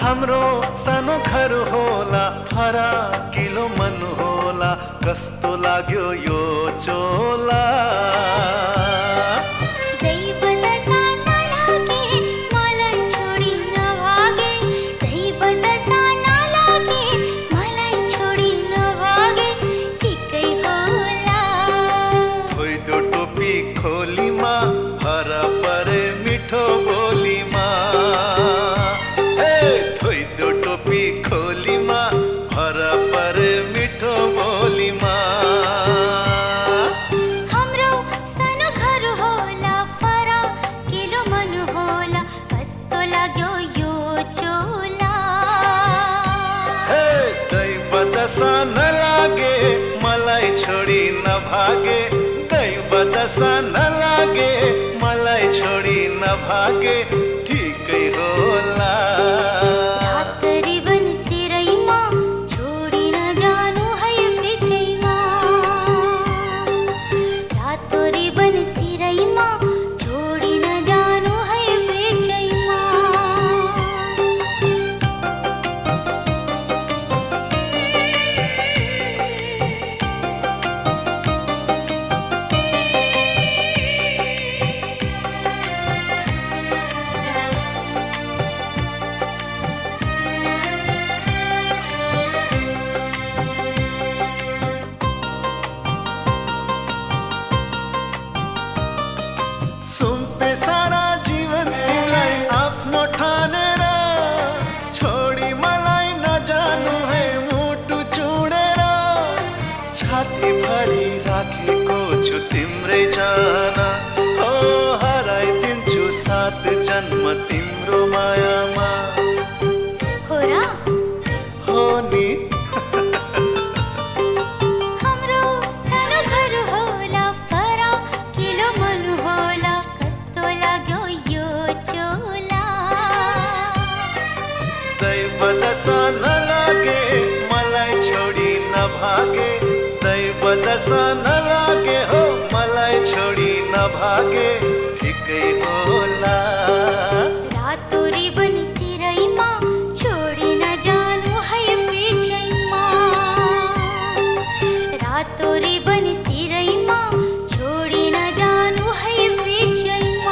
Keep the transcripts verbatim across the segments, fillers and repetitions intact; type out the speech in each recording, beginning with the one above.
हाम्रो सानो घर होला, हरा किलो मन होला, कस्तो लाग्यो यो चोला। खोलीमा भरा परे मिठो बोलीमा, हे थोइदो टोपी खोलीमा भरा परे मिठो बोलीमा। हाम्रो सानो घर होला, फरा किलो मन होला, कस्तो लाग्यो यो चोला। हे दैव दशा नलागे मलाई छोडी नभागे, दशा नलागे मलाई छोडी नभागे, ठिकै होला। रातरी बन सिरैमा छोडी नजानु है बिचैमा, रातरी बन सिरैमा छोडी नजानु है बिचैमा। सारा जीवन तिमीलाई आफ्नो ठानेर, छोडी मलाई नजानु है मुटु चुडेर। छाती भरि राखेको छु तिम्रै जान, हो हराइदिन्छु सात जन्म तिम्रो मायामा। हो र हो नि। हाम्रो सानो घर होला, फरा किलो मन होला, कस्तो लाग्यो यो चोला। दैव दशा नलागे मलाई छोडी नभागे, दैव दशा नलागे हो मलाई छोडी नभागे, ठिकै होला। रातोरी बन सिरैमा छोडी नजानु है बिचैमा, रातोरी बन सिरैमा छोडी नजानु है बिचैमा।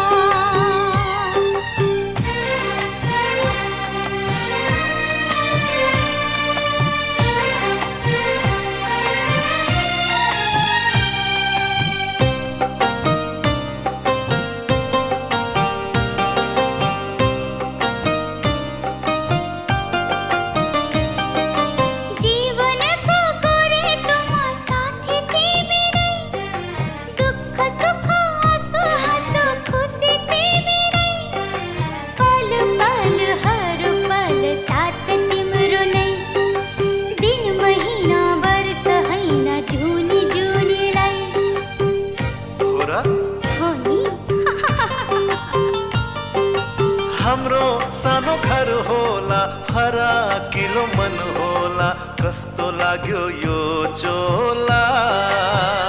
हाम्रो सानो घर होला, हरा किलो मन होला, कस्तो लाग्यो यो चोला।